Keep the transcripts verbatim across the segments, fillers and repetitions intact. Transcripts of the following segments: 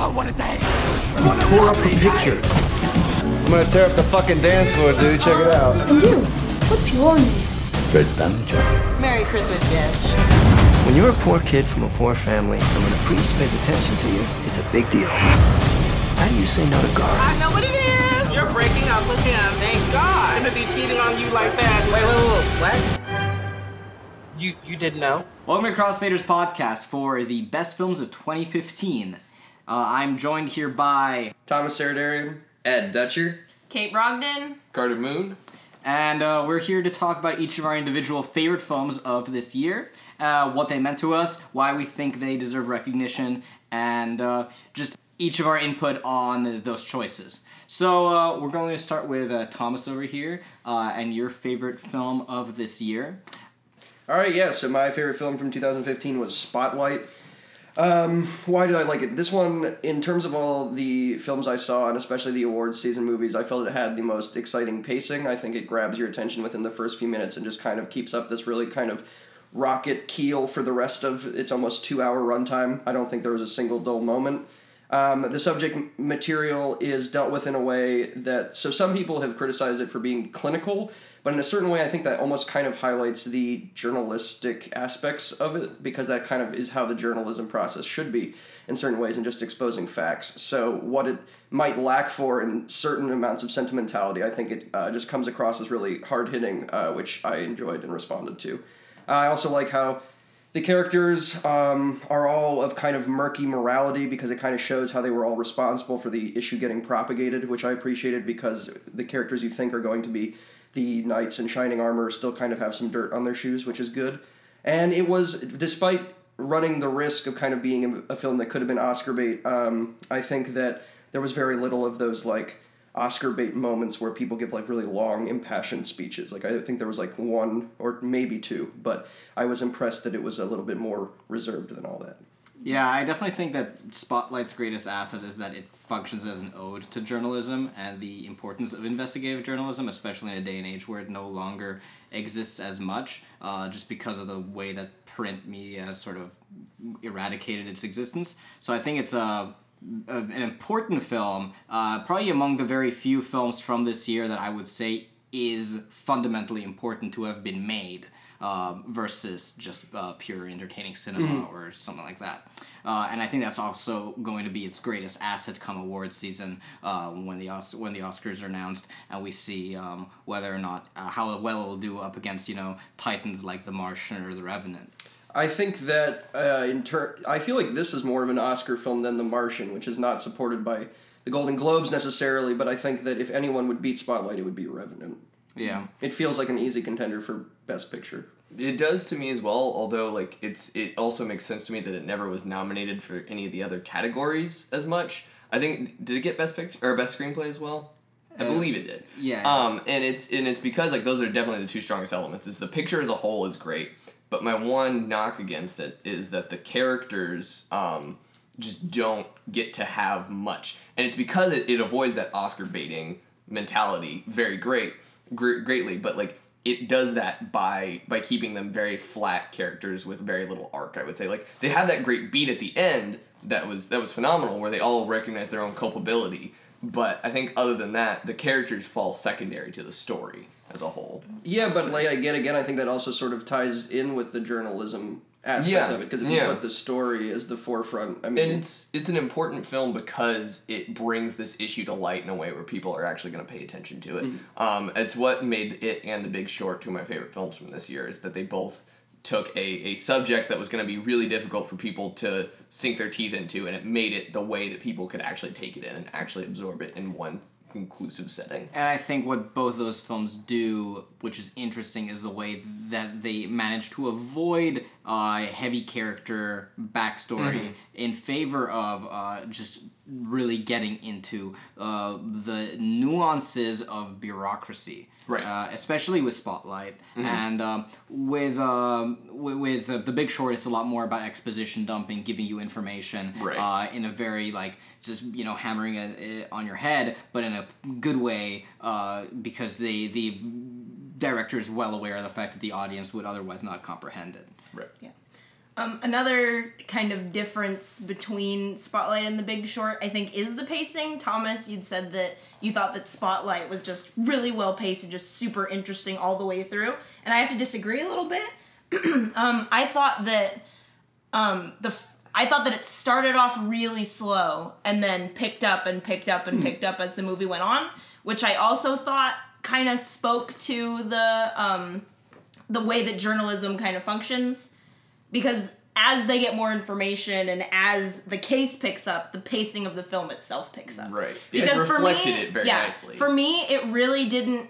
Oh, what a day! What a tore up the picture. I'm gonna tear up the fucking dance floor, dude. Check it out. And you, what's your name? Fred Bellinger. Merry Christmas, bitch. When you're a poor kid from a poor family, and when a priest pays attention to you, it's a big deal. How do you say no to God? I know what it is. You're breaking up with him. Thank God. I'm gonna be cheating on you like that. Wait, wait, wait, what? You you didn't know? Welcome to Crossfaders Podcast for the best films of twenty fifteen. Uh, I'm joined here by Thomas Saradarian, Ed Dutcher, Kate Brogdon, Carter Moon, and uh, we're here to talk about each of our individual favorite films of this year, uh, what they meant to us, why we think they deserve recognition, and uh, just each of our input on those choices. So uh, we're going to start with uh, Thomas over here, uh, and your favorite film of this year. All right, yeah, so my favorite film from two thousand fifteen was Spotlight. Um, why did I like it? This one, in terms of all the films I saw, and especially the awards season movies, I felt it had the most exciting pacing. I think it grabs your attention within the first few minutes and just kind of keeps up this really kind of rocket keel for the rest of its almost two-hour runtime. I don't think there was a single dull moment. Um, the subject material is dealt with in a way that... So some people have criticized it for being clinical, but in a certain way I think that almost kind of highlights the journalistic aspects of it, because that kind of is how the journalism process should be in certain ways, and just exposing facts. So what it might lack for in certain amounts of sentimentality, I think it uh, just comes across as really hard-hitting, uh, which I enjoyed and responded to. Uh, I also like how the characters um, are all of kind of murky morality, because it kind of shows how they were all responsible for the issue getting propagated, which I appreciated, because the characters you think are going to be the knights in shining armor still kind of have some dirt on their shoes, which is good. And it was, despite running the risk of kind of being a film that could have been Oscar bait, um, I think that there was very little of those, like, Oscar bait moments where people give, like, really long, impassioned speeches. Like, I think there was, like, one or maybe two, but I was impressed that it was a little bit more reserved than all that. Yeah, I definitely think that Spotlight's greatest asset is that it functions as an ode to journalism and the importance of investigative journalism, especially in a day and age where it no longer exists as much, uh, just because of the way that print media has sort of eradicated its existence. So I think it's a... A, an important film, uh, probably among the very few films from this year that I would say is fundamentally important to have been made, uh, versus just uh, pure entertaining cinema mm-hmm. or something like that. Uh, and I think that's also going to be its greatest asset come awards season, uh, when the Os- when the Oscars are announced, and we see um, whether or not uh, how well it'll do up against, you know, titans like The Martian or The Revenant. I think that uh, in ter- I feel like this is more of an Oscar film than The Martian, which is not supported by the Golden Globes necessarily, but I think that if anyone would beat Spotlight, it would be Revenant. Yeah. It feels like an easy contender for Best Picture. It does to me as well, although like it's it also makes sense to me that it never was nominated for any of the other categories as much. I think, did it get Best Picture or Best Screenplay as well? I uh, believe it did. Yeah. Um, and it's and it's because like those are definitely the two strongest elements. Is the picture as a whole is great. But my one knock against it is that the characters um, just don't get to have much. And it's because it, it avoids that Oscar baiting mentality very great, gr- greatly. But, like, it does that by by keeping them very flat characters with very little arc, I would say. Like, they have that great beat at the end that was that was phenomenal, where they all recognize their own culpability. But I think other than that, the characters fall secondary to the story as a whole. Yeah, but like again, again, I think that also sort of ties in with the journalism aspect yeah, of it, because if you yeah. put the story as the forefront, I mean, and it's it's an important film because it brings this issue to light in a way where people are actually going to pay attention to it. Mm-hmm. Um, it's what made it and The Big Short two of my favorite films from this year, is that they both took a, a subject that was going to be really difficult for people to sink their teeth into, and it made it the way that people could actually take it in and actually absorb it in one conclusive setting. And I think what both those films do, which is interesting, is the way that they manage to avoid uh, heavy character backstory mm-hmm. in favor of uh, just really getting into uh, the nuances of bureaucracy. Right. Uh, especially with Spotlight. Mm-hmm. And um, with, um, with, with uh, The Big Short, it's a lot more about exposition dumping, giving you information right. uh, in a very, like, just, you know, hammering it, it on your head, but in a good way, uh, because the, the director is well aware of the fact that the audience would otherwise not comprehend it. Right. Yeah. Um, another kind of difference between Spotlight and The Big Short, I think, is the pacing. Thomas, you'd said that you thought that Spotlight was just really well paced and just super interesting all the way through. And I have to disagree a little bit. um, I thought that um, the I thought that it started off really slow and then picked up and picked up and picked up as the movie went on, which I also thought kind of spoke to the um, the way that journalism kind of functions. Because as they get more information and as the case picks up, the pacing of the film itself picks up. Right. Because it for reflected me, it very yeah, nicely. For me, it really didn't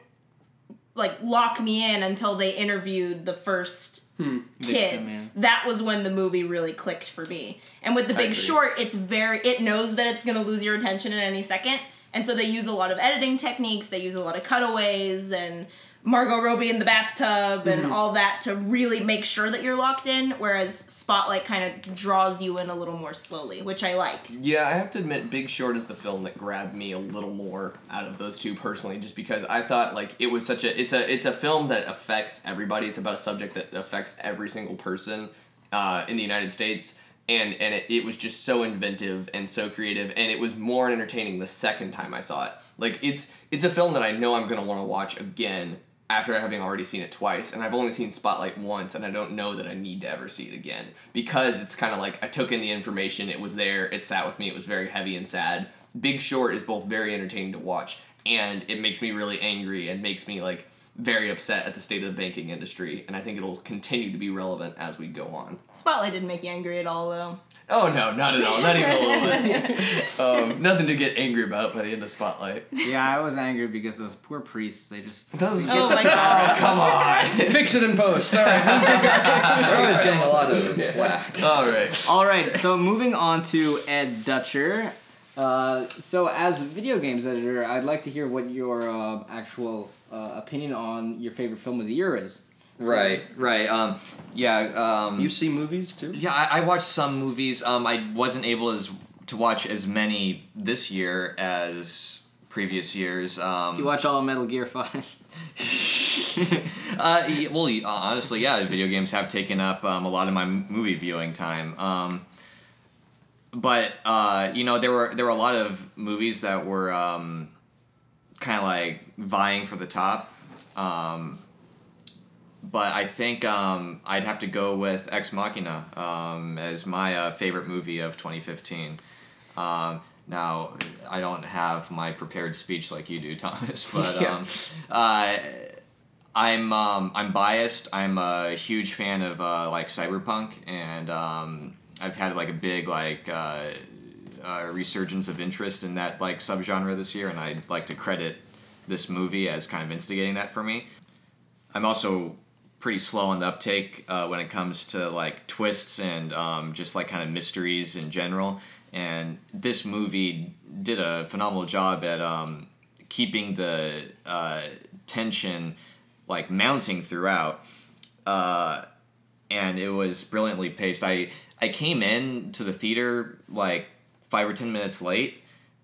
like lock me in until they interviewed the first Hmm. kid. Victim, yeah. That was when the movie really clicked for me. And with The I Big agree. Short, it's very it knows that it's going to lose your attention at any second. And so they use a lot of editing techniques, they use a lot of cutaways and Margot Robbie in the bathtub and Mm-hmm. all that to really make sure that you're locked in, whereas Spotlight kind of draws you in a little more slowly, which I liked. Yeah, I have to admit, Big Short is the film that grabbed me a little more out of those two personally, just because I thought like it was such a it's a it's a film that affects everybody. It's about a subject that affects every single person uh, in the United States, and and it, it was just so inventive and so creative, and it was more entertaining the second time I saw it. Like it's it's a film that I know I'm gonna want to watch again after having already seen it twice, and I've only seen Spotlight once, and I don't know that I need to ever see it again, because it's kind of like I took in the information, it was there, it sat with me, it was very heavy and sad. Big Short is both very entertaining to watch, and it makes me really angry, and makes me like very upset at the state of the banking industry, and I think it'll continue to be relevant as we go on. Spotlight didn't make you angry at all, though. Oh no, not at all, not even a little bit. Um, nothing to get angry about by the end of Spotlight. Yeah, I was angry because those poor priests, they just... Those, Oh my god. come on. Fix it in post. All right. We're always getting a lot of flack. All right. All right, so moving on to Ed Dutcher. Uh, so as a video games editor, I'd like to hear what your uh, actual uh, opinion on your favorite film of the year is. Right, right. Um, yeah. Um, You see movies too? yeah, I, I watched some movies. Um, I wasn't able as to watch as many this year as previous years. Um, You watch all of Metal Gear five? uh, y- well, y- honestly, yeah, video games have taken up um, a lot of my m- movie viewing time. Um, but uh, you know, there were there were a lot of movies that were um, kind of like vying for the top. Um, but I think um, I'd have to go with Ex Machina um, as my uh, favorite movie of twenty fifteen. Um, now, I don't have my prepared speech like you do, Thomas, but Yeah. um, uh, I'm um, I'm biased. I'm a huge fan of uh, like cyberpunk, and um, I've had like a big like uh, uh, resurgence of interest in that like subgenre this year, and I'd like to credit this movie as kind of instigating that for me. I'm also pretty slow on the uptake uh, when it comes to like twists and um, just like kind of mysteries in general. And this movie did a phenomenal job at um, keeping the uh, tension like mounting throughout, uh, and it was brilliantly paced. I I came in to the theater like five or ten minutes late,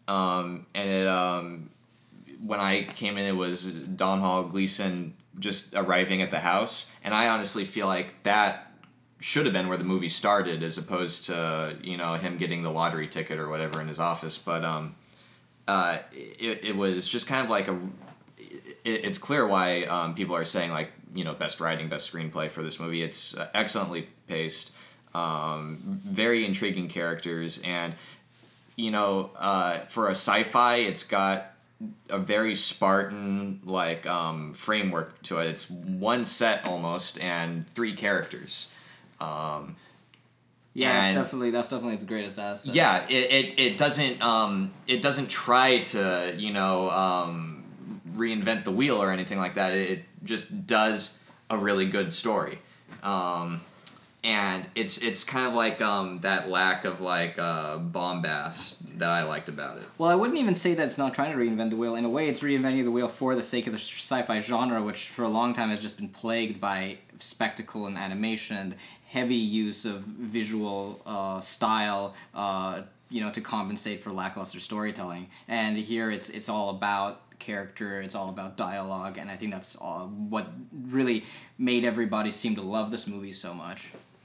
um, and it um, when I came in, it was Don Hall Gleason just arriving at the house, and I honestly feel like that should have been where the movie started, as opposed to, you know, him getting the lottery ticket or whatever in his office. But um, uh, it it was just kind of like a. It, it's clear why um, people are saying like, you know, best writing, best screenplay for this movie. It's uh, excellently paced, um, very intriguing characters, and you know, uh, for a sci-fi, it's got a very Spartan like um, framework to it. It's one set almost and three characters. Um, Yeah, that's and- definitely that's definitely its greatest asset. yeah, it, it, it doesn't um, it doesn't try to, you know, um, reinvent the wheel or anything like that. It, it just does a really good story. Um, and it's it's kind of like um, that lack of like uh, bombast that I liked about it. Well, I wouldn't even say that it's not trying to reinvent the wheel. In a way, it's reinventing the wheel for the sake of the sci-fi genre, which for a long time has just been plagued by spectacle and animation and heavy use of visual uh, style, uh, you know, to compensate for lackluster storytelling. And here, it's it's all about character, it's all about dialogue, and I think that's all what really made everybody seem to love this movie so much.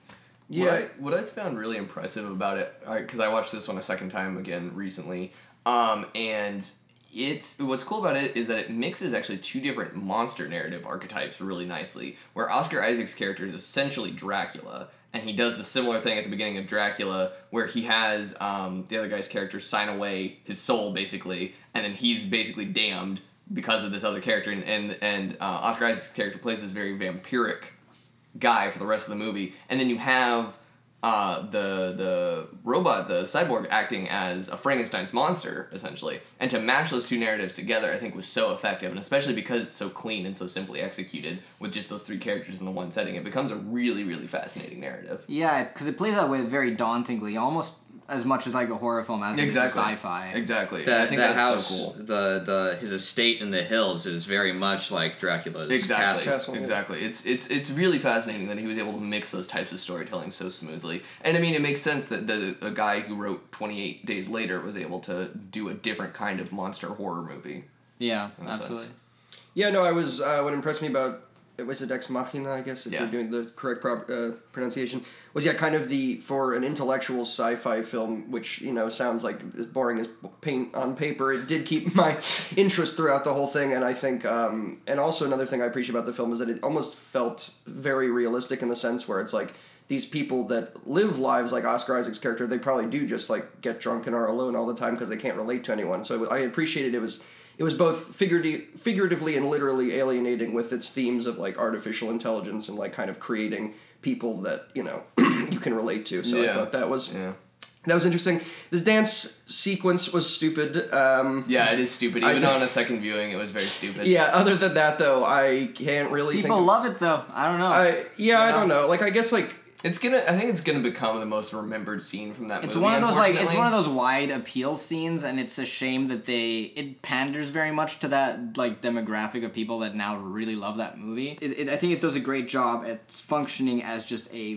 Yeah. What I, what I found really impressive about it, because I, I watched this one a second time again recently, um, and it's what's cool about it is that it mixes actually two different monster narrative archetypes really nicely, where Oscar Isaac's character is essentially Dracula, and he does the similar thing at the beginning of Dracula, where he has um, the other guy's character sign away his soul, basically, and then he's basically damned because of this other character, and and, and uh, Oscar Isaac's character plays this very vampiric guy for the rest of the movie, and then you have uh, the the robot, the cyborg, acting as a Frankenstein's monster, essentially. And to match those two narratives together, I think was so effective, and especially because it's so clean and so simply executed with just those three characters in the one setting, it becomes a really, really fascinating narrative. Yeah, because it plays that way very dauntingly, almost as much as like a horror film as exactly. it is a sci-fi. Exactly. That, I think that that's house, so cool. the the his estate in the hills is very much like Dracula's Exactly. castle. Castle, yeah. Exactly. It's it's it's really fascinating that he was able to mix those types of storytelling so smoothly. And I mean, it makes sense that the a guy who wrote twenty-eight Days Later was able to do a different kind of monster horror movie. Yeah, In a absolutely. sense. Yeah, no, I was, uh, what impressed me about, was it Ex Machina, I guess, if Yeah. you're doing the correct prop, uh, pronunciation, was, yeah, kind of the, for an intellectual sci-fi film, which, you know, sounds like as boring as paint on paper, it did keep my interest throughout the whole thing, and I think, um, and also another thing I appreciate about the film is that it almost felt very realistic in the sense where it's like, these people that live lives like Oscar Isaac's character, they probably do just, like, get drunk and are alone all the time because they can't relate to anyone, so I appreciated it was... It was both figurative, figuratively and literally alienating with its themes of like artificial intelligence and like kind of creating people that you know you can relate to. So Yeah. I thought that was Yeah. that was interesting. The dance sequence was stupid. Um, Yeah, it is stupid. I Even d- on a second viewing, it was very stupid. yeah. Other than that, though, I can't really. People think love it though. I don't know. I yeah, You I know? don't know. Like I guess like. It's gonna. I think it's gonna become the most remembered scene from that It's movie. one of those like it's unfortunately. one of those wide appeal scenes, and it's a shame that they it panders very much to that like demographic of people that now really love that movie. It, it, I think it does a great job at functioning as just a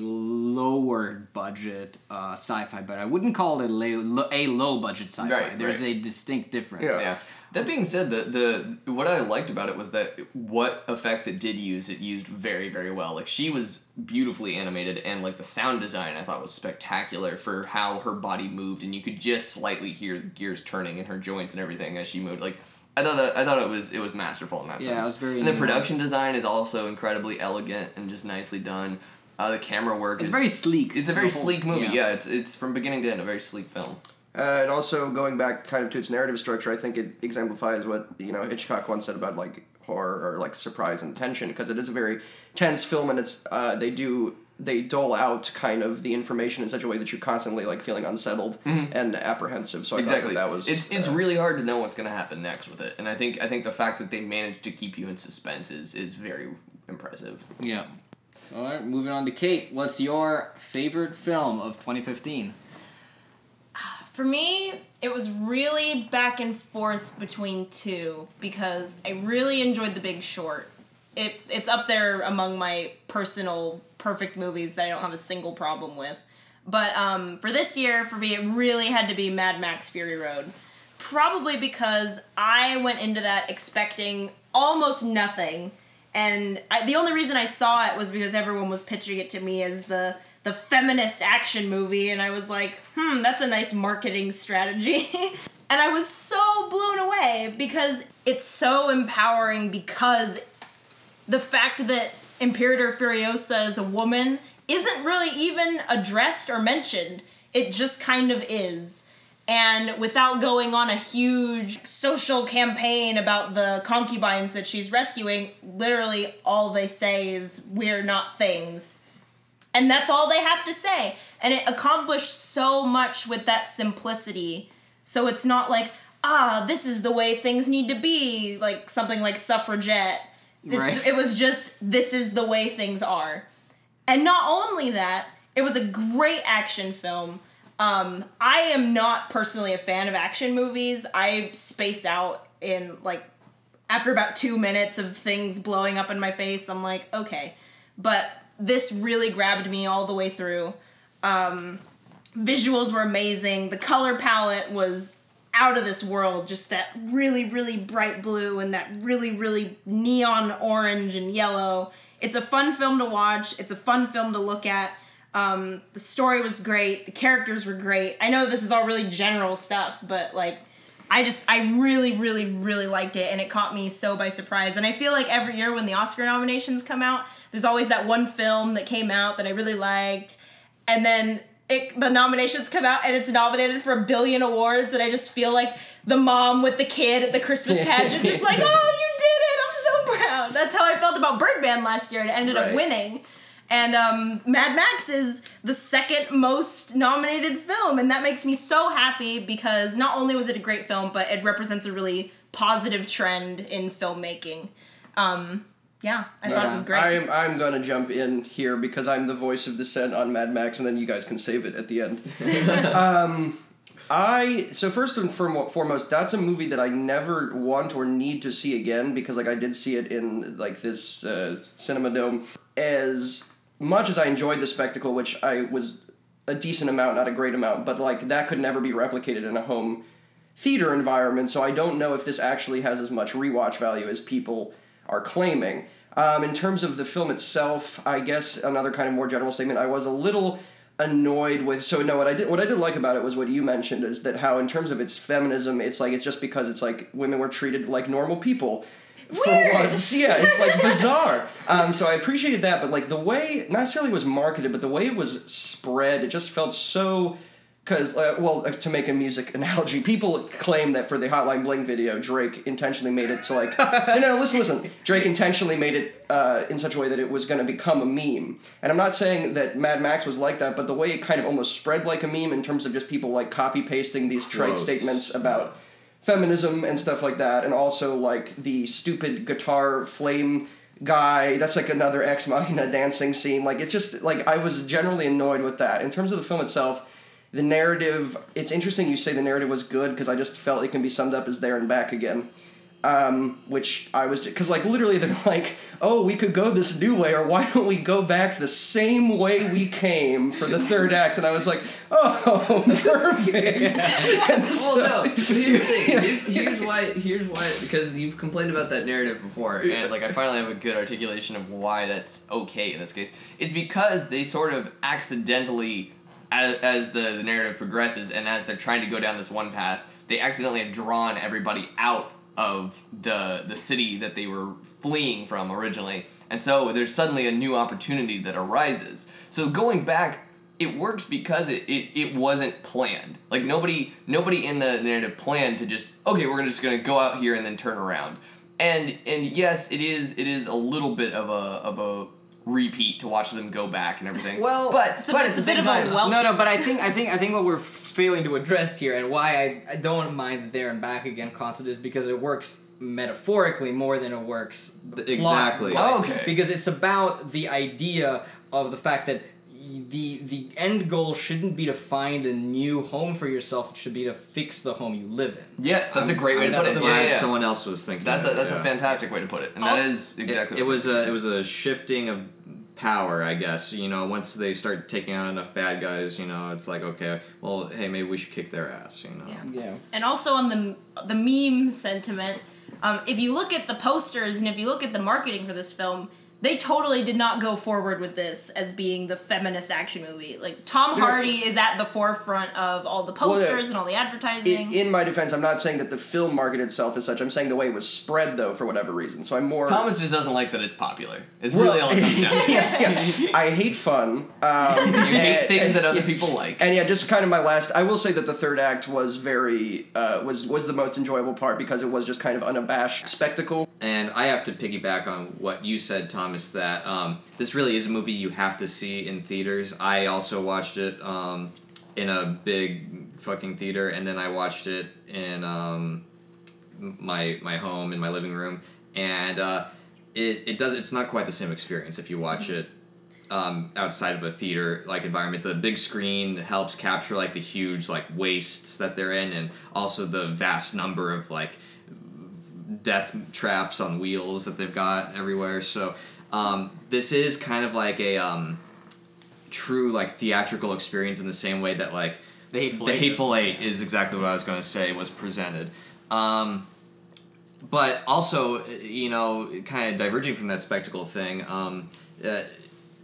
lower budget uh, sci-fi, but I wouldn't call it a low, a low budget sci-fi. Right, There's right. a distinct difference. Yeah. Yeah. That being said, the the what I liked about it was that what effects it did use, it used very, very well. Like, she was beautifully animated, and like the sound design I thought was spectacular for how her body moved, and you could just slightly hear the gears turning in her joints and everything as she moved. Like, I thought that I thought it was it was masterful in that Yeah, sense. it was very And the neat. production design is also incredibly elegant and just nicely done. Uh, the camera work It's is very sleek. It's a very The whole- sleek movie. yeah. Yeah. it's it's from beginning to end a very sleek film. Uh, and also going back kind of to its narrative structure, I think it exemplifies what you know Hitchcock once said about like horror or like surprise and tension, because it is a very tense film, and it's uh, they do they dole out kind of the information in such a way that you're constantly like feeling unsettled and apprehensive. So I Exactly. thought that, that was it's it's uh, really hard to know what's gonna happen next with it, and I think I think the fact that they managed to keep you in suspense is is very impressive. Yeah. All right, moving on to Kate. What's your favorite film of twenty fifteen? For me, it was really back and forth between two because I really enjoyed The Big Short. It it's up there among my personal perfect movies that I don't have a single problem with. But um, for this year, for me, it really had to be Mad Max Fury Road. Probably because I went into that expecting almost nothing. And I, the only reason I saw it was because everyone was pitching it to me as the the feminist action movie, and I was like, hmm, that's a nice marketing strategy. And I was so blown away because it's so empowering, because the fact that Imperator Furiosa is a woman isn't really even addressed or mentioned. It just kind of is. And without going on a huge social campaign about the concubines that she's rescuing, literally all they say is, we're not things. And that's all they have to say. And it accomplished so much with that simplicity. So it's not like, ah, this is the way things need to be, like something like Suffragette. It's, Right. It was just, this is the way things are. And not only that, it was a great action film. Um, I am not personally a fan of action movies. I space out in, like, after about two minutes of things blowing up in my face, I'm like, okay. But this really grabbed me all the way through. Um, visuals were amazing. The color palette was out of this world. Just that really, really bright blue and that really, really neon orange and yellow. It's a fun film to watch. It's a fun film to look at. Um, the story was great. The characters were great. I know this is all really general stuff, but like, I just, I really, really, really liked it, and it caught me so by surprise. And I feel like every year when the Oscar nominations come out, there's always that one film that came out that I really liked, and then it, the nominations come out and it's nominated for a billion awards, and I just feel like the mom with the kid at the Christmas pageant, just like, oh, you did it, I'm so proud. That's how I felt about Birdman last year, and it ended Right. up winning. And um, Mad Max is the second most nominated film, and that makes me so happy because not only was it a great film, but it represents a really positive trend in filmmaking. Um, yeah, I thought it was great. I'm I'm gonna jump in here because I'm the voice of dissent on Mad Max, and then you guys can save it at the end. um, I so first and foremost, that's a movie that I never want or need to see again because like I did see it in like this uh, Cinema Dome. As much as I enjoyed the spectacle, which I was a decent amount, not a great amount, but like that could never be replicated in a home theater environment. So I don't know if this actually has as much rewatch value as people are claiming. Um, in terms of the film itself, I guess another kind of more general statement, I was a little annoyed with, so no, what I did what I did like about it was what you mentioned, is that how in terms of its feminism, it's like, it's just because it's like women were treated like normal people for Weird. once. Yeah, it's like bizarre. Um, so I appreciated that, but like the way, not necessarily was marketed, but the way it was spread, it just felt so... Because, uh, well, uh, to make a music analogy, people claim that for the Hotline Bling video, Drake intentionally made it to, like... no, no, listen, listen. Drake intentionally made it uh, in such a way that it was going to become a meme. And I'm not saying that Mad Max was like that, but the way it kind of almost spread like a meme in terms of just people, like, copy-pasting these trite Quotes. statements about feminism and stuff like that, and also, like, the stupid guitar flame guy, that's, like, another Ex Machina dancing scene. Like, it just, like, I was generally annoyed with that. In terms of the film itself... The narrative, it's interesting you say the narrative was good, because I just felt it can be summed up as There and Back Again. Um, which I was, because like literally they're like, oh, we could go this new way, or why don't we go back the same way we came for the third act? And I was like, oh, perfect. And so, Well, no. But here's the thing. Here's, here's why. Here's why. Because you've complained about that narrative before, and like I finally have a good articulation of why that's okay in this case. It's because they sort of accidentally, as, as the, the narrative progresses, and as they're trying to go down this one path, they accidentally have drawn everybody out of the the city that they were fleeing from originally, and so there's suddenly a new opportunity that arises. So going back, it works because it, it, it wasn't planned. Like nobody nobody in the narrative planned to just, okay, we're just gonna go out here and then turn around. And and yes, it is it is a little bit of a of a repeat to watch them go back and everything. Well, but It's a, but it's at a the bit same of time, a well. No, no, but I think I think I think what we're failing to address here, and why I, I don't mind the There and Back Again concept, is because it works metaphorically more than it works Exactly. plot-wise. Oh, okay. Because it's about the idea of the fact that the the end goal shouldn't be to find a new home for yourself. It should be to fix the home you live in. yes, that's a great way I'm to put it. glad Yeah, yeah. someone else was thinking. That's of a it, that's yeah. a fantastic way to put it, and Also- that is exactly. It, it what was a it was a shifting of power, I guess. You know, once they start taking out enough bad guys, you know, it's like, okay, well, hey, maybe we should kick their ass. You know. Yeah. Yeah. And also on the the meme sentiment, um, if you look at the posters and if you look at the marketing for this film, they totally did not go forward with this as being the feminist action movie. Like Tom Hardy is at the forefront of all the posters Well, yeah. and all the advertising. in, in my defense, I'm not saying that the film market itself is such. I'm saying the way it was spread, though, for whatever reason. So I'm more... Thomas just doesn't like that it's popular. Is really all it comes down to. yeah, yeah. I hate fun. Um, You hate and- things and- that other yeah. people like. And yeah, just kind of my last. I will say that the third act was very uh, was was the most enjoyable part because it was just kind of unabashed spectacle. And I have to piggyback on what you said, Thomas, that um, this really is a movie you have to see in theaters. I also watched it um, in a big fucking theater, and then I watched it in um, my my home, in my living room. And uh, it, it does it's not quite the same experience if you watch it um, outside of a theater like environment. The big screen helps capture like the huge like wastes that they're in, and also the vast number of like death traps on wheels that they've got everywhere. So um, this is kind of like a um, true like theatrical experience in the same way that like The Hateful the Eight Hateful is- Eight is exactly what I was going to say was presented. Um, but also, you know, kind of diverging from that spectacle thing, um, uh,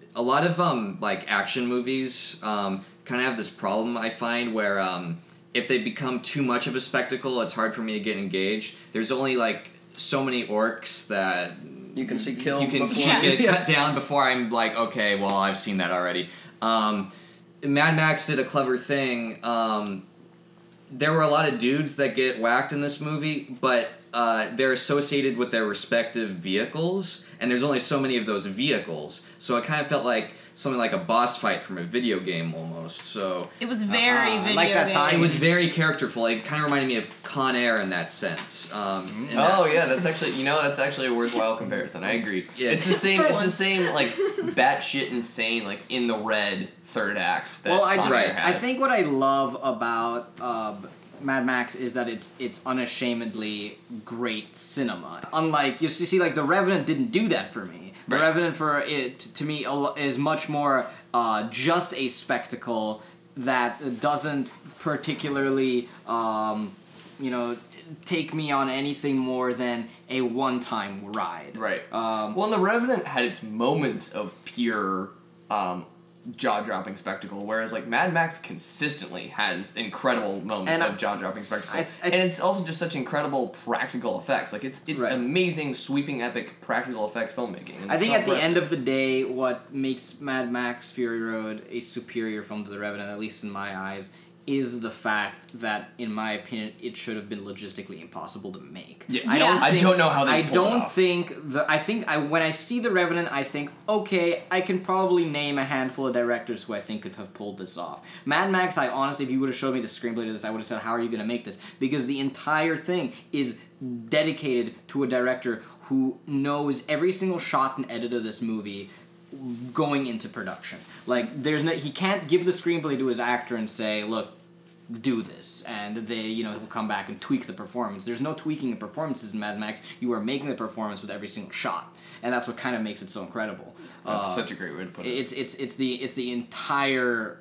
a lot of um like action movies um kind of have this problem I find where um if they become too much of a spectacle, it's hard for me to get engaged. There's only like so many orcs that you can see killed you can before. see get cut down before I'm like, okay, well I've seen that already. Um, Mad Max did a clever thing. Um, there were a lot of dudes that get whacked in this movie, but uh, they're associated with their respective vehicles, and there's only so many of those vehicles. So it kind of felt like something like a boss fight from a video game almost. So it was very Uh-huh. video Like that game. time- it was very characterful. It kind of reminded me of Con Air in that sense. Um, in Oh that- yeah, that's actually you know that's actually a worthwhile comparison. I agree. Yeah. It's the same. For It's once. the same like batshit insane like in the red third act. That Well, I just Con Air Right. I has. think what I love about um, Mad Max is that it's it's unashamedly great cinema. Unlike you see, see, like The Revenant didn't do that for me. The Right. Revenant for it to me a lo- is much more uh, just a spectacle that doesn't particularly um, you know take me on anything more than a one-time ride. Right. Um, Well, and The Revenant had its moments of pure um, jaw-dropping spectacle, whereas like Mad Max consistently has incredible moments And I- of jaw-dropping spectacle, I- I- and it's also just such incredible practical effects. Like it's it's Right. amazing, sweeping, epic practical effects filmmaking. And I it's think so at the impressive. end of the day, what makes Mad Max Fury Road a superior film to The Revenant, at least in my eyes, is the fact that, in my opinion, it should have been logistically impossible to make. Yes. I Yeah. don't. I Think, don't know how they I pulled it don't off. think the. I think I when I see The Revenant, I think okay, I can probably name a handful of directors who I think could have pulled this off. Mad Max, I honestly, if you would have showed me the screenplay to this, I would have said, "How are you going to make this?" Because the entire thing is dedicated to a director who knows every single shot and edit of this movie going into production. Like, there's no, he can't give the screenplay to his actor and say, look, do this, and they, you know, he'll come back and tweak the performance. There's no tweaking the performances in Mad Max. You are making the performance with every single shot, and that's what kind of makes it so incredible. That's Uh, such a great way to put it. It's it's it's the it's the entire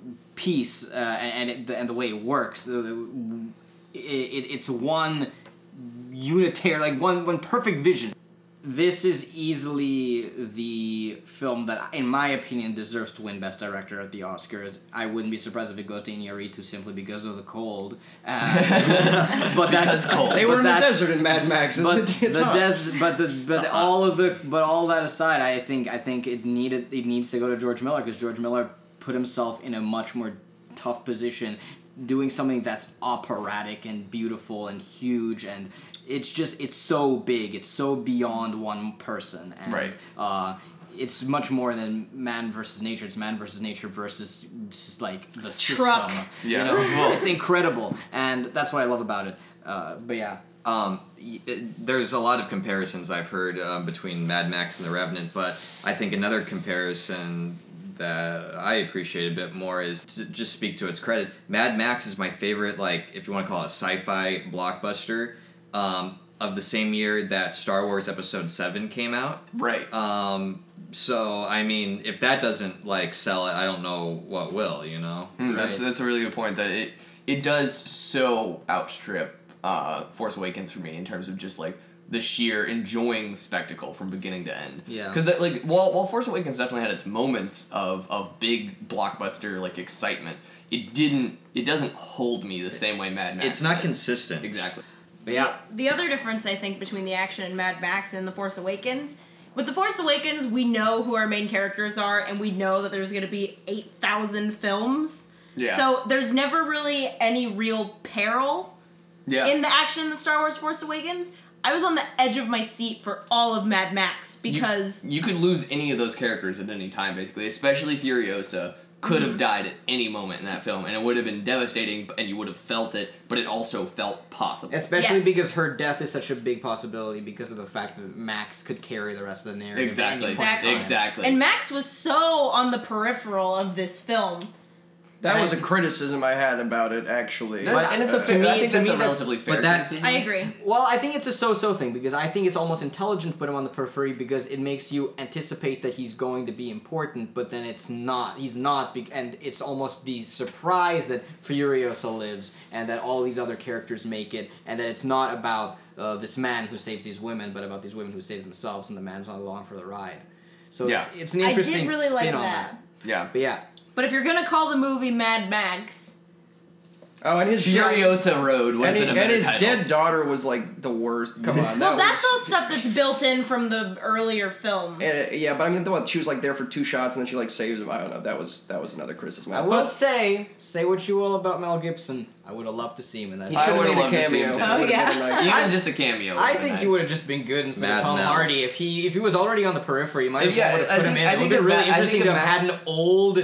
piece, uh, and and, it, the, and the way it works. The- the- It, it, it's one unitary, like one one perfect vision. This is easily the film that, in my opinion, deserves to win Best Director at the Oscars. I wouldn't be surprised if it goes to Iñárritu simply because of the cold. Uh, but that's cold. They but were in the that's- desert in Mad Max. But It's, it's the hot. des- but the but all of the but all that aside, I think I think it needed it needs to go to George Miller, because George Miller put himself in a much more tough position, doing something that's operatic and beautiful and huge, and it's just it's so big, it's so beyond one person, and Right. uh, it's much more than man versus nature. It's man versus nature versus s- like the Truck. system. Yeah. You know? Well- It's incredible, and that's what I love about it. Uh, but yeah. Um, y- it- there's a lot of comparisons I've heard um, between Mad Max and The Revenant, but I think another comparison that I appreciate a bit more is to just speak to its credit. Mad Max is my favorite, like, if you want to call it a sci-fi blockbuster, um, of the same year that Star Wars Episode seven came out. Right. Um, so, I mean, if that doesn't, like, sell it, I don't know what will, you know? Mm, That's that's a really good point. That it it does so outstrip uh, Force Awakens for me in terms of just like the sheer enjoying the spectacle from beginning to end. Yeah. Because that like while while Force Awakens definitely had its moments of of big blockbuster like excitement, it didn't it doesn't hold me the same way Mad Max. It's not did. consistent. Exactly. But yeah. The other difference, I think, between the action in Mad Max and The Force Awakens, with The Force Awakens, we know who our main characters are, and we know that there's going to be eight thousand films. Yeah. So there's never really any real peril Yeah. in the action in the Star Wars Force Awakens. I was on the edge of my seat for all of Mad Max because You could lose any of those characters at any time, basically, especially Furiosa could have died at any moment in that film, and it would have been devastating, and you would have felt it, but it also felt possible. Especially Yes. because her death is such a big possibility because of the fact that Max could carry the rest of the narrative. at any Exactly. point in Exactly. time. Exactly. and Max was so on the peripheral of this film. That And was I a th- criticism I had about it, actually. That- and it's a to fair, me- I think to that's me a that's- relatively fair but that- criticism. I agree. Well, I think it's a so-so thing because I think it's almost intelligent to put him on the periphery because it makes you anticipate that he's going to be important, but then it's not. He's not, be- and it's almost the surprise that Furiosa lives and that all these other characters make it, and that it's not about uh, this man who saves these women, but about these women who save themselves, and the man's not along for the ride. So Yeah. it's, it's an I interesting did really spin like on that. that. Yeah. But yeah. But if you're gonna call the movie Mad Max, Oh, and his Furiosa Road would and, have he, been a and better his title. dead daughter was like the worst. Come on, well, that that's was, all stuff that's built in from the earlier films. Uh, yeah, but I mean the one she was like there for two shots and then she like saves him. I don't know. That was that was another criticism. I will But say, say what you will about Mel Gibson. I would have loved to see him in that. he I should have would've made a loved to see him cameo. too. It Oh, would've yeah. been nice. Even just a cameo. I would've been think nice. he would have just been good instead Mad of Tom Mel. Hardy. If he if he was already on the periphery, you might as Yeah, well have I put him think- in. I It would think have been of really Ma- I interesting think to of have had Max- an old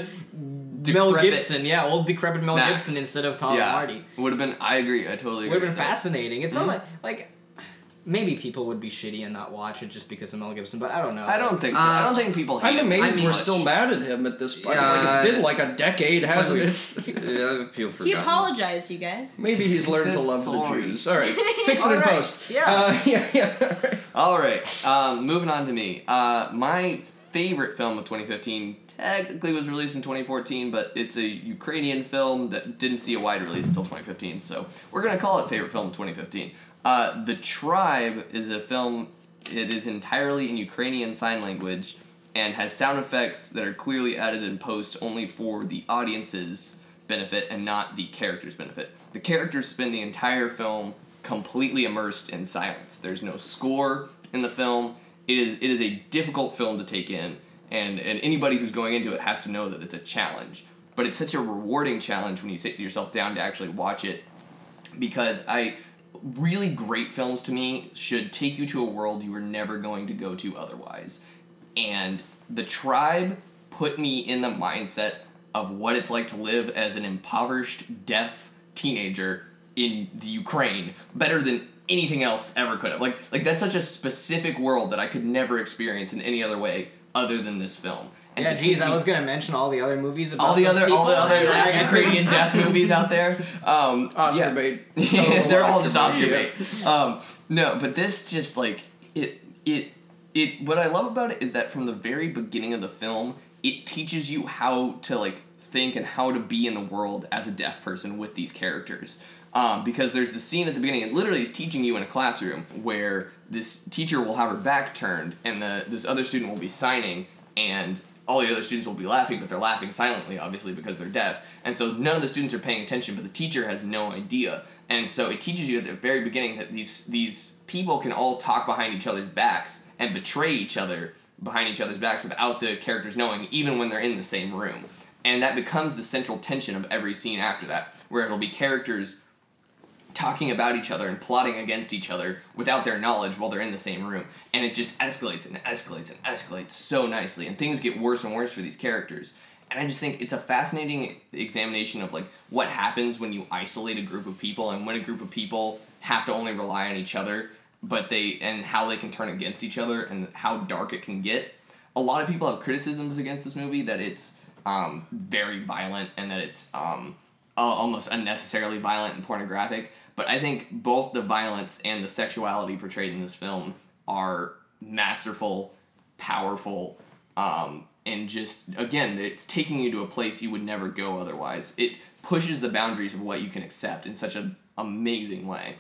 Mel Decrepit Gibson, yeah, old decrepit Mel Max. Gibson instead of Tom yeah. Hardy. Would have been. I agree. I totally agree. Would have been with that. fascinating. It's not like like maybe people would be shitty and not watch it just because of Mel Gibson, but I don't know. I don't think so. I don't think people hate I'm him amazed too we're much. still mad at him at this point. Yeah, like, it's been like a decade, hasn't we- it? yeah, people he forgot. apologized, you guys. Maybe he's learned said to love sorry. the Jews. All right, fix it All in right, post. yeah. uh, yeah, yeah. All right, um, moving on to me. Uh, my favorite film of twenty fifteen technically was released in twenty fourteen, but it's a Ukrainian film that didn't see a wide release until twenty fifteen, so we're going to call it favorite film of twenty fifteen. Uh, The Tribe is a film, it is entirely in Ukrainian Sign Language and has sound effects that are clearly added in post only for the audience's benefit and not the character's benefit. The characters spend the entire film completely immersed in silence. There's no score in the film. It is it is a difficult film to take in, and, and anybody who's going into it has to know that it's a challenge. But it's such a rewarding challenge when you sit yourself down to actually watch it, because I really great films to me should take you to a world you were never going to go to otherwise. And The Tribe put me in the mindset of what it's like to live as an impoverished, deaf teenager in the Ukraine better than anything else ever could have. Like, like that's such a specific world that I could never experience in any other way other than this film. And Yeah, to geez, take I me- was gonna mention all the other movies about all the those other all the people, other and I- I Ukrainian death movies out there. Um, Oscar yeah. bait. Yeah, they're all just Oscar Oscar bait. bait. Um, no, but this just like it it it. What I love about it is that from the very beginning of the film, it teaches you how to like think and how to be in the world as a deaf person with these characters. Um, because there's the scene at the beginning, and literally it's teaching you in a classroom where this teacher will have her back turned, and the this other student will be signing, and all the other students will be laughing, but they're laughing silently, obviously, because they're deaf. And so none of the students are paying attention, but the teacher has no idea. And so it teaches you at the very beginning that these these people can all talk behind each other's backs and betray each other behind each other's backs without the characters knowing, even when they're in the same room. And that becomes the central tension of every scene after that, where it'll be characters talking about each other and plotting against each other without their knowledge while they're in the same room. And it just escalates and escalates and escalates so nicely, and things get worse and worse for these characters. And I just think it's a fascinating examination of like what happens when you isolate a group of people, and when a group of people have to only rely on each other, but they and how they can turn against each other and how dark it can get. A lot of people have criticisms against this movie, that it's um, very violent and that it's um, almost unnecessarily violent and pornographic. But I think both the violence and the sexuality portrayed in this film are masterful, powerful, um, and just, again, it's taking you to a place you would never go otherwise. It pushes the boundaries of what you can accept in such an amazing way.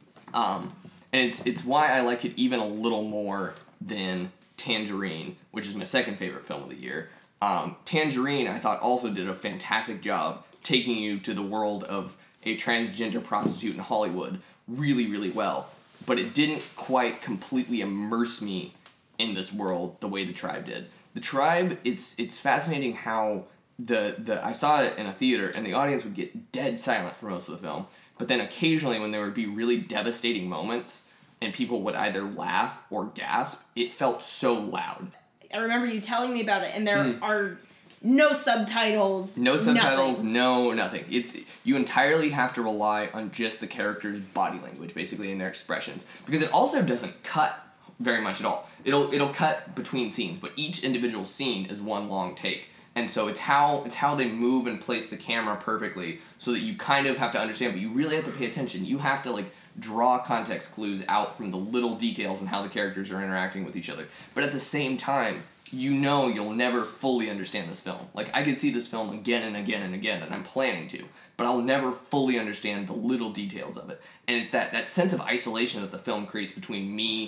Um, and it's it's why I like it even a little more than Tangerine, which is my second favorite film of the year. Um, Tangerine, I thought, also did a fantastic job taking you to the world of a transgender prostitute in Hollywood really, really well. But it didn't quite completely immerse me in this world the way The Tribe did. The Tribe, it's it's fascinating how the the I saw it in a theater and the audience would get dead silent for most of the film. But then occasionally when there would be really devastating moments and people would either laugh or gasp, it felt so loud. I remember you telling me about it, and there Mm. are no subtitles. No subtitles, nothing. no nothing. It's you entirely have to rely on just the characters' body language, basically, and their expressions, because it also doesn't cut very much at all. It'll it'll cut between scenes, but each individual scene is one long take, and so it's how it's how they move and place the camera perfectly, so that you kind of have to understand, but you really have to pay attention. You have to like draw context clues out from the little details and how the characters are interacting with each other. But at the same time, you know you'll never fully understand this film. Like, I could see this film again and again and again, and I'm planning to, but I'll never fully understand the little details of it. And it's that, that sense of isolation that the film creates between me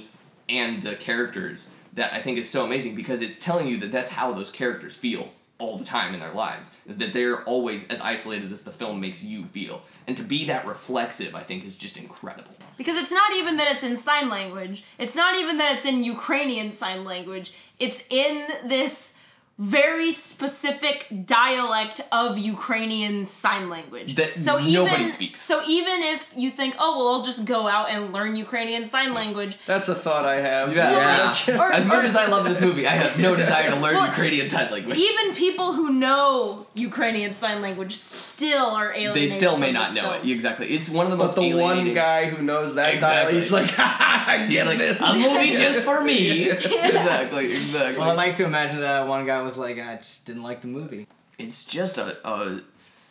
and the characters that I think is so amazing because it's telling you that that's how those characters feel all the time in their lives, is that they're always as isolated as the film makes you feel. And to be that reflexive, I think, is just incredible. Because it's not even that it's in sign language. It's not even that it's in Ukrainian sign language. It's in this very specific dialect of Ukrainian sign language. That so nobody even, speaks. So even if you think, oh, well, I'll just go out and learn Ukrainian sign language. That's a thought I have. Yeah. yeah. Or, as much or, as I love this movie, I have no desire to learn well, Ukrainian sign language. Even people who know Ukrainian sign language still are alienated. They still may from not this know film. it. Exactly. It's one of the But most the alienating... one guy who knows that Exactly. dialect, he's like, I He's get like, this. a movie just for me. Exactly, exactly. Well, I like to imagine that one guy was like, I just didn't like the movie. It's just a a,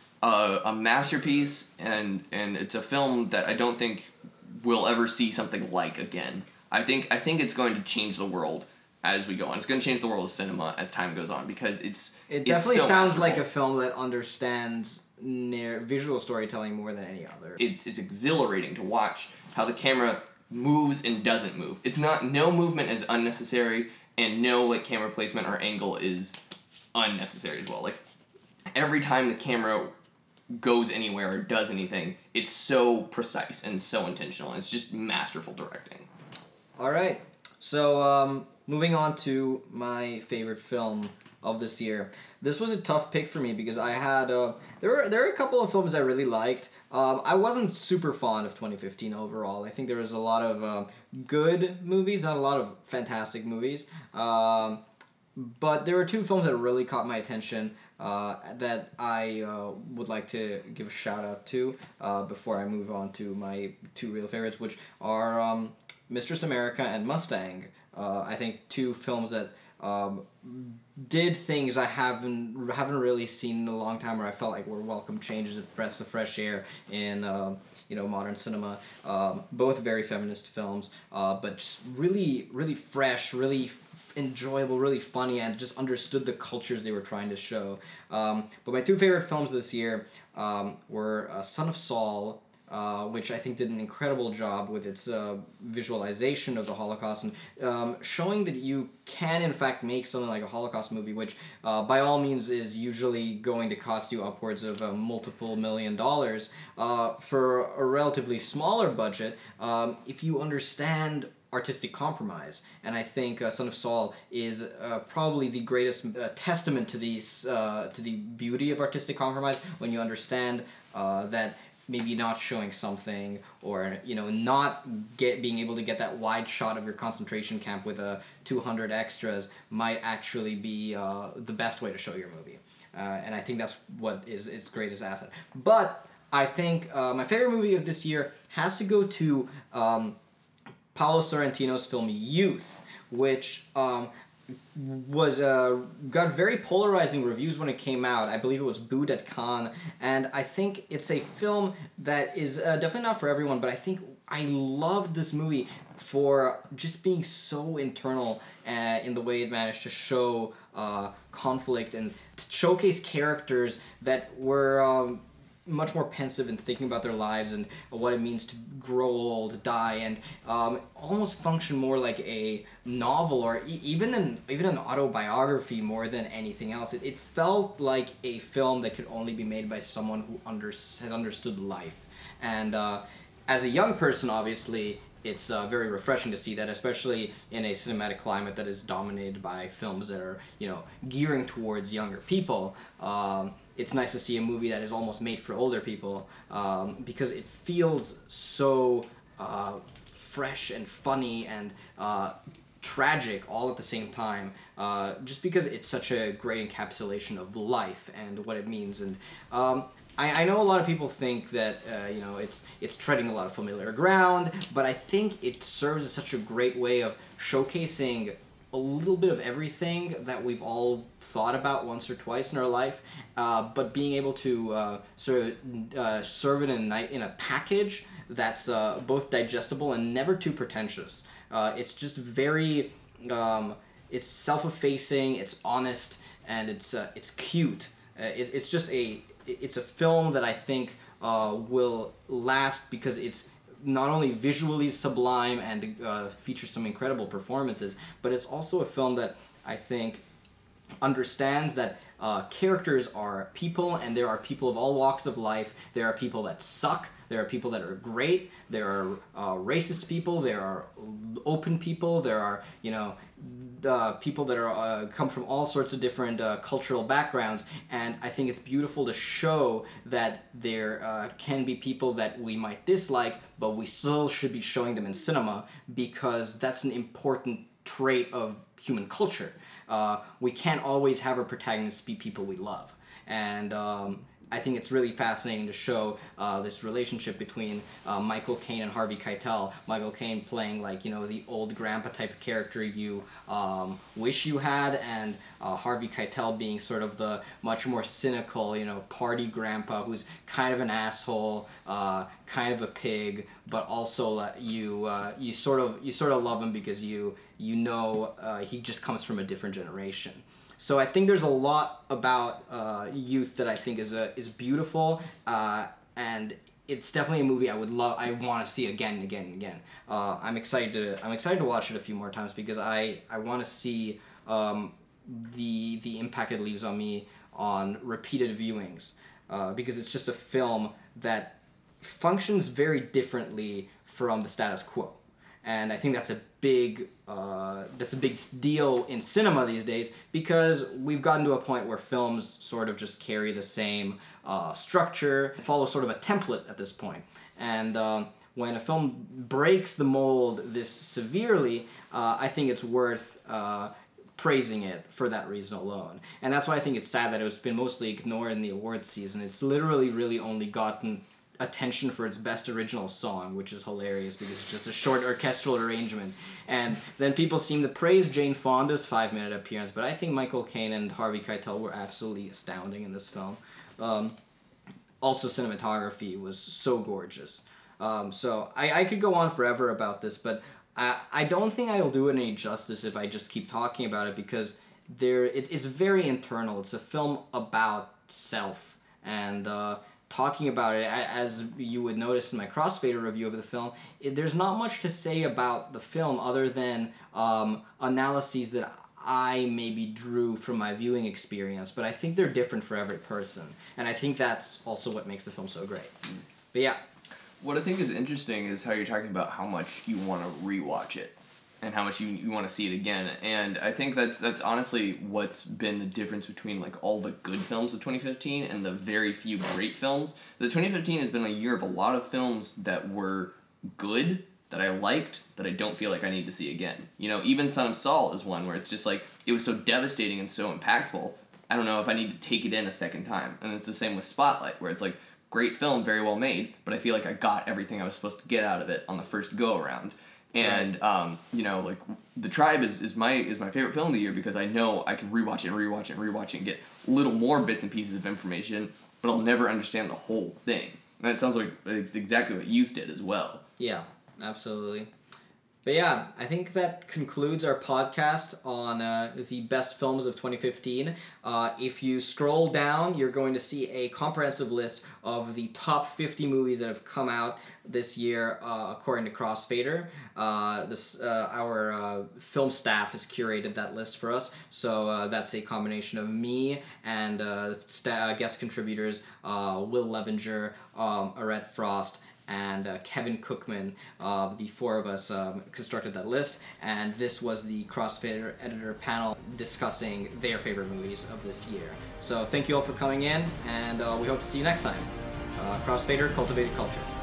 a a masterpiece, and and it's a film that I don't think we'll ever see something like again. I think I think it's going to change the world as we go on. It's going to change the world of cinema as time goes on because it's It it's definitely so sounds like a masterful. film that understands narr- visual storytelling more than any other. It's it's exhilarating to watch how the camera moves and doesn't move. It's not no movement is unnecessary, and no like camera placement or angle is unnecessary as well. Like every time the camera goes anywhere or does anything, it's so precise and so intentional. It's just masterful directing. All right. So, um, moving on to my favorite film of this year. This was a tough pick for me because I had uh, there were there were a couple of films I really liked. Um, I wasn't super fond of twenty fifteen overall. I think there was a lot of um, good movies, not a lot of fantastic movies. Um, but there were two films that really caught my attention uh, that I uh, would like to give a shout out to uh, before I move on to my two real favorites, which are um, Mistress America and Mustang. Uh, I think two films that um, did things I haven't haven't really seen in a long time, where I felt like were welcome changes, of breaths of fresh air in um, you know modern cinema. Um, both very feminist films, uh, but just really really fresh, really f- enjoyable, really funny, and just understood the cultures they were trying to show. Um, but my two favorite films this year um, were uh, Son of Saul, Uh, which I think did an incredible job with its uh, visualization of the Holocaust and um, showing that you can in fact make something like a Holocaust movie, which uh, by all means is usually going to cost you upwards of uh, multiple million dollars uh, for a relatively smaller budget um, if you understand artistic compromise. And I think uh, Son of Saul is uh, probably the greatest uh, testament to these uh, to the beauty of artistic compromise when you understand uh, that maybe not showing something, or you know, not get being able to get that wide shot of your concentration camp with a uh, two hundred extras might actually be uh, the best way to show your movie. Uh, and I think that's what is its greatest asset. But I think uh, my favorite movie of this year has to go to um, Paolo Sorrentino's film Youth, which um, was uh, got very polarizing reviews when it came out. I believe it was booed at Cannes, and I think it's a film that is uh, definitely not for everyone, but I think I loved this movie for just being so internal uh, in the way it managed to show uh, conflict and to showcase characters that were um, much more pensive and thinking about their lives and what it means to grow old, die, and um, almost function more like a novel or e- even an even an autobiography more than anything else. It, it felt like a film that could only be made by someone who under, has understood life. And uh, as a young person, obviously, it's uh, very refreshing to see that, especially in a cinematic climate that is dominated by films that are, you know, gearing towards younger people. Um, it's nice to see a movie that is almost made for older people um, because it feels so uh, fresh and funny and uh, tragic all at the same time, uh, just because it's such a great encapsulation of life and what it means. And um, I, I know a lot of people think that uh, you know it's it's treading a lot of familiar ground, but I think it serves as such a great way of showcasing a little bit of everything that we've all thought about once or twice in our life, uh, but being able to uh, sort of uh, serve it in a, in a package that's uh, both digestible and never too pretentious. Uh, it's just very, um, it's self-effacing, it's honest, and it's uh, it's cute. Uh, it, it's just a, it's a film that I think uh, will last because it's not only visually sublime and uh, features some incredible performances, but it's also a film that I think understands that uh, characters are people, and there are people of all walks of life. There are people that suck. There are people that are great. There are uh, racist people. There are open people. There are, you know, uh, people that are uh, come from all sorts of different uh, cultural backgrounds. And I think it's beautiful to show that there uh, can be people that we might dislike, but we still should be showing them in cinema, because that's an important trait of human culture. Uh, we can't always have our protagonists be people we love. And um, I think it's really fascinating to show uh, this relationship between uh, Michael Caine and Harvey Keitel. Michael Caine playing, like, you know, the old grandpa type of character you um, wish you had, and uh, Harvey Keitel being sort of the much more cynical, you know, party grandpa who's kind of an asshole, uh, kind of a pig, but also uh, you uh, you sort of you sort of love him because you you know uh, he just comes from a different generation. So I think there's a lot about uh, youth that I think is a, is beautiful, uh, and it's definitely a movie I would love. I want to see again and again and again. Uh, I'm excited to I'm excited to watch it a few more times because I I want to see um, the the impact it leaves on me on repeated viewings, uh, because it's just a film that functions very differently from the status quo. And I think that's a big uh, that's a big deal in cinema these days, because we've gotten to a point where films sort of just carry the same uh, structure, follow sort of a template at this point. And um, when a film breaks the mold this severely, uh, I think it's worth uh, praising it for that reason alone. And that's why I think it's sad that it's been mostly ignored in the awards season. It's literally really only gotten attention for its best original song, which is hilarious because it's just a short orchestral arrangement. And then people seem to praise Jane Fonda's five-minute appearance, but I think Michael Caine and Harvey Keitel were absolutely astounding in this film. Um, also, cinematography was so gorgeous. Um, so I, I could go on forever about this, but I, I don't think I'll do it any justice if I just keep talking about it, because there it, it's very internal. It's a film about self, and uh, talking about it, as you would notice in my Crossfader review of the film, it, there's not much to say about the film other than um, analyses that I maybe drew from my viewing experience, but I think they're different for every person, and I think that's also what makes the film so great. But yeah. What I think is interesting is how you're talking about how much you want to rewatch it and how much you, you want to see it again. And I think that's that's honestly what's been the difference between like all the good films of twenty fifteen and the very few great films. The twenty fifteen has been a year of a lot of films that were good, that I liked, that I don't feel like I need to see again. You know, even Son of Saul is one where it's just like, it was so devastating and so impactful, I don't know if I need to take it in a second time. And it's the same with Spotlight, where it's like, great film, very well made, but I feel like I got everything I was supposed to get out of it on the first go-around. And, right. um, you know, like, The Tribe is, is my is my favorite film of the year because I know I can rewatch it and rewatch it and rewatch it and get little more bits and pieces of information, but I'll never understand the whole thing. And it sounds like it's exactly what Youth did as well. Yeah, absolutely. But yeah, I think that concludes our podcast on uh, the best films of twenty fifteen. Uh, if you scroll down, you're going to see a comprehensive list of the top fifty movies that have come out this year, uh, according to Crossfader. Uh, this uh, our uh, film staff has curated that list for us, so uh, that's a combination of me and uh, st- uh, guest contributors uh, Will Levinger, um, Arette Frost, and uh, Kevin Cookman. Uh, the four of us um, constructed that list, and this was the Crossfader editor panel discussing their favorite movies of this year. So thank you all for coming in, and uh, we hope to see you next time. Uh, Crossfader, Cultivated Culture.